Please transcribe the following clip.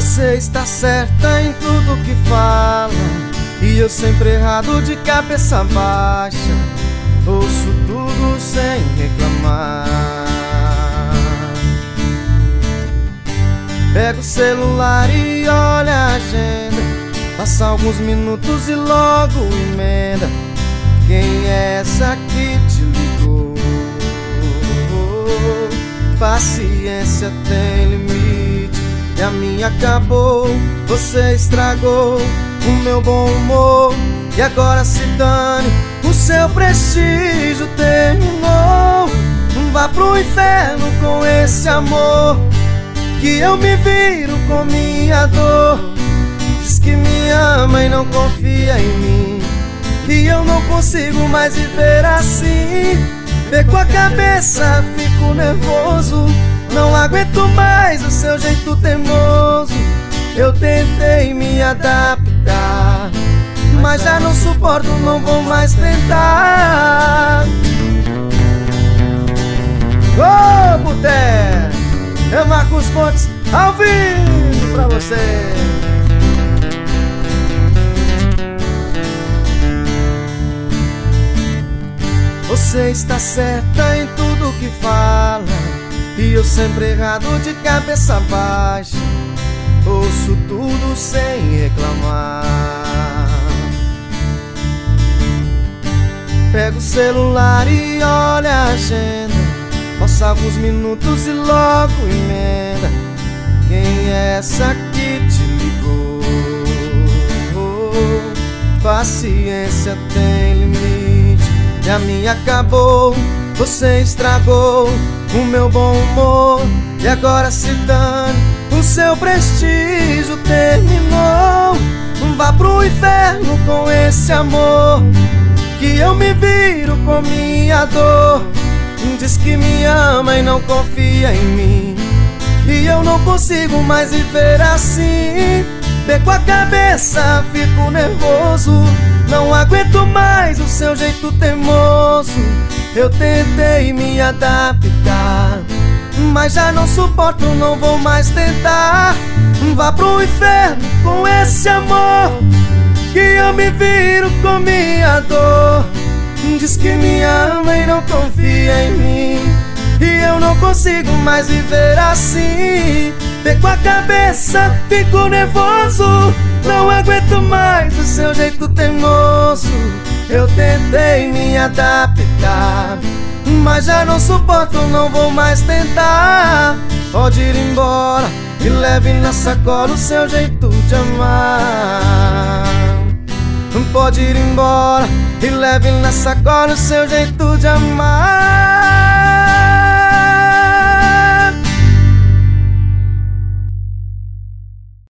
Você está certa em tudo que fala, e eu sempre errado de cabeça baixa. Ouço tudo sem reclamar. Pego o celular e olha a agenda, passa alguns minutos e logo emenda. Quem é essa que te ligou? Paciência tem limite e a minha acabou. Você estragou o meu bom humor e agora se dane, o seu prestígio terminou. Vá pro inferno com esse amor, que eu me viro com minha dor. Diz que me ama e não confia em mim, e eu não consigo mais viver assim. Perco a cabeça, fico nervoso, não aguento mais o seu jeito teimoso. Eu tentei me adaptar, mas já não suporto, não vou mais tentar. Ô, Buté! É Marcos Pontes ao vivo pra você. Você está certa em tudo que fala, e eu sempre errado de cabeça baixa. Ouço tudo sem reclamar. Pego o celular e olha a agenda, passa alguns minutos e logo emenda. Quem é essa que te ligou? Paciência tem limite e a minha acabou. Você estragou o meu bom humor e agora se dane, o seu prestígio terminou. Vá pro inferno com esse amor, que eu me viro com minha dor. Diz que me ama e não confia em mim, e eu não consigo mais viver assim. Perco a cabeça, fico nervoso, não aguento mais o seu jeito teimoso. Eu tentei me adaptar, mas já não suporto, não vou mais tentar. Vá pro inferno com esse amor, que eu me viro com minha dor. Diz que me ama e não confia em mim, e eu não consigo mais viver assim. Perco a cabeça, fico nervoso, não aguento mais o seu jeito teimoso. Eu tentei me adaptar, mas já não suporto, não vou mais tentar. Pode ir embora e leve na sacola o seu jeito de amar. Pode ir embora e leve na sacola o seu jeito de amar.